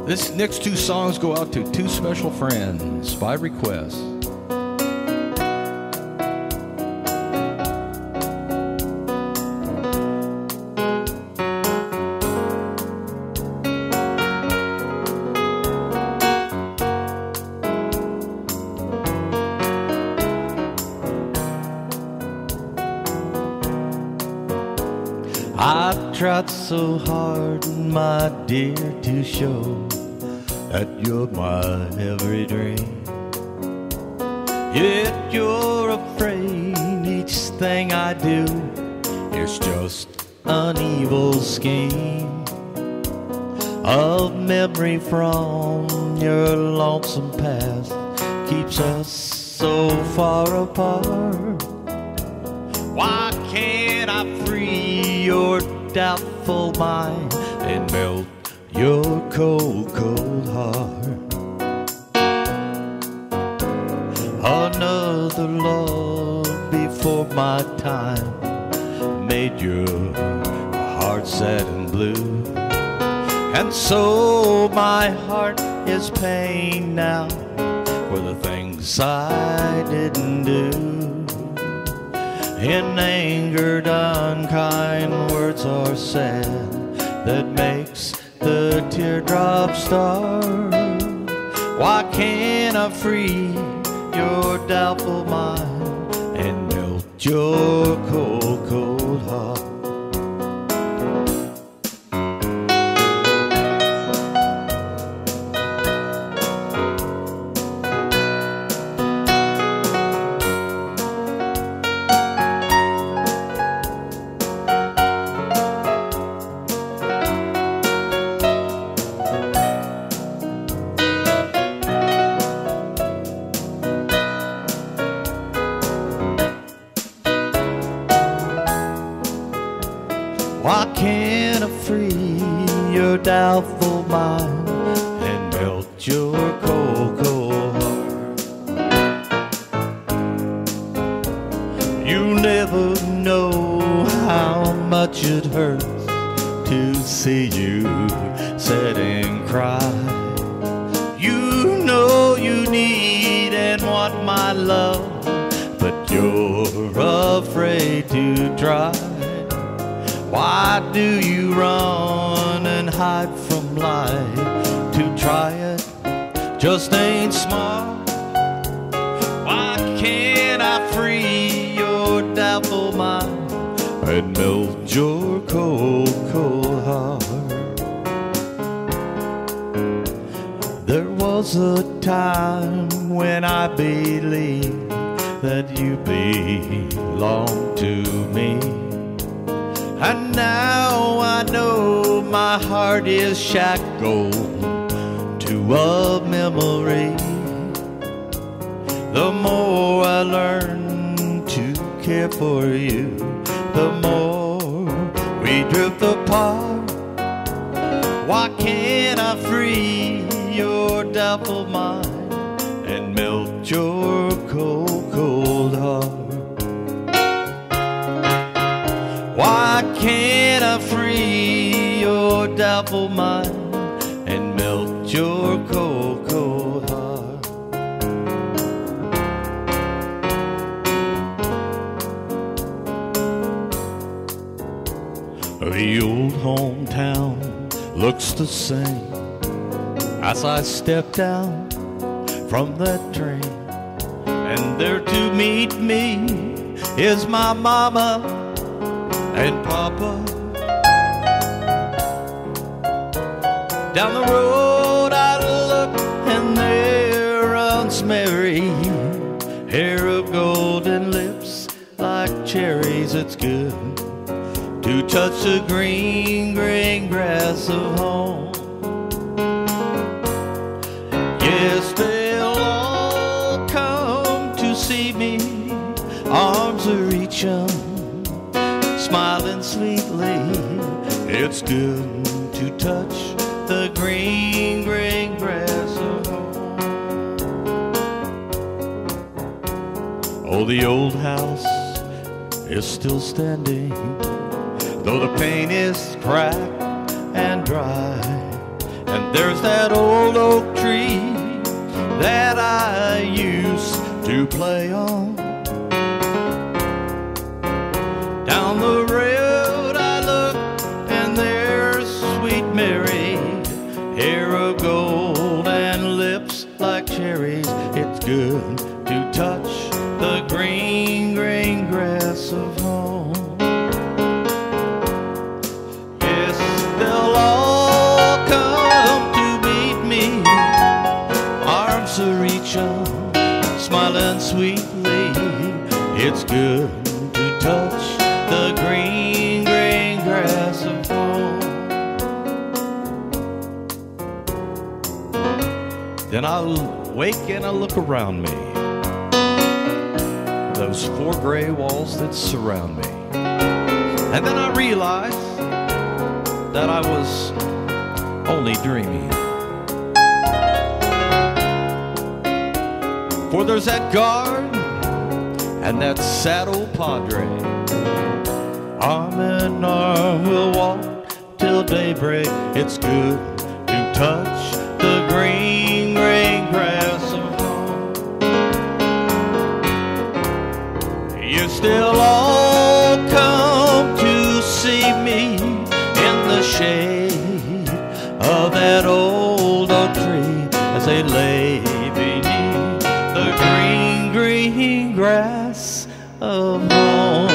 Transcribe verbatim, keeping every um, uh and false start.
This next two songs go out to two special friends by request. I tried so hard, my dear, to show that you're my every dream. Yet you're afraid each thing I do is just an evil scheme of memory from your lonesome past keeps us so far apart. Why can't I free your doubtful mind and melt your cold, cold heart? Another love before my time made your heart sad and blue, and so my heart is pain now for the things I didn't do. In anger, unkind words are said that makes the teardrop start. Why can't I free your doubtful mind and melt your cold, cold heart? Why can't I free your doubtful mind and melt your cold, cold heart? You never know how much it hurts to see you sit and cry. You know you need and want my love, but you're afraid to try. Why do you run and hide from life? To try it just ain't smart. Why can't I free your doubtful mind and melt your cold, cold heart? There was a time when I believed that you belonged to me, and now I know my heart is shackled to a memory. The more I learn to care for you, the more we drift apart. Why can't I free your doubtful mind and melt your cold, cold heart? Why can't I free your doubtful mind and melt your cold, cold heart? The old hometown looks the same as I step down from that train, and there to meet me is my mama and Papa. Down the road I look and there runs Mary, hair of golden lips like cherries. It's good to touch the green, green grass of home. Yes, they'll all come to see me, arms are reaching, smiling sweetly. It's good to touch the green, green grass of home. Oh, the old house is still standing, though the paint is cracked and dry, And there's that old oak tree that I used to play on. Down the road I look, and there's sweet Mary, hair of gold and lips like cherries. It's good to touch the green, green grass of home. Yes, they'll all come to meet me, arms are reaching, smiling sweetly. It's good to touch the green, green grass of home. Then I'll wake and I'll look around me, those four gray walls that surround me. And then I realize that I was only dreaming. For there's that guard and that sad old padre, arm in arm we'll walk till daybreak. It's good to touch the green, green grass of home. You still all come to see me in the shade of that old oak tree as they lay beneath the green, green grass of home.